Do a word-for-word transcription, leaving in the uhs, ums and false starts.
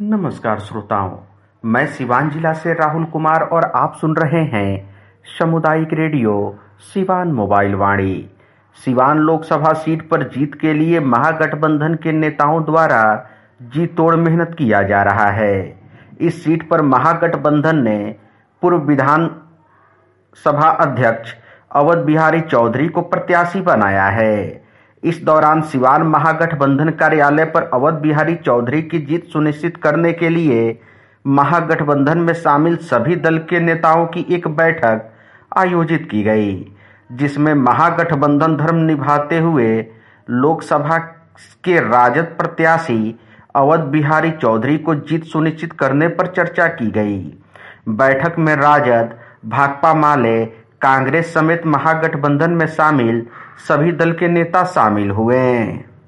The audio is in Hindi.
नमस्कार श्रोताओं, मैं सिवान जिला से राहुल कुमार और आप सुन रहे हैं सामुदायिक radio Siwan mobile Vani. Siwan Lok Sabha seat पर जीत के लिए महागठबंधन के नेताओं द्वारा जी तोड़ मेहनत किया जा रहा है। इस सीट पर महागठबंधन ने पूर्व विधान सभा अध्यक्ष अवध बिहारी चौधरी को प्रत्याशी बनाया है। इस दौरान सिवान महागठबंधन कार्यालय पर अवध बिहारी चौधरी की जीत सुनिश्चित करने के लिए महागठबंधन में शामिल सभी दल के नेताओं की एक बैठक आयोजित की गई, जिसमें महागठबंधन धर्म निभाते हुए लोकसभा के राजद प्रत्याशी अवध बिहारी चौधरी को जीत सुनिश्चित करने पर चर्चा की गई। बैठक में राजद, भाकपा माले, कांग्रेस समेत महागठबंधन में शामिल सभी दल के नेता शामिल हुए।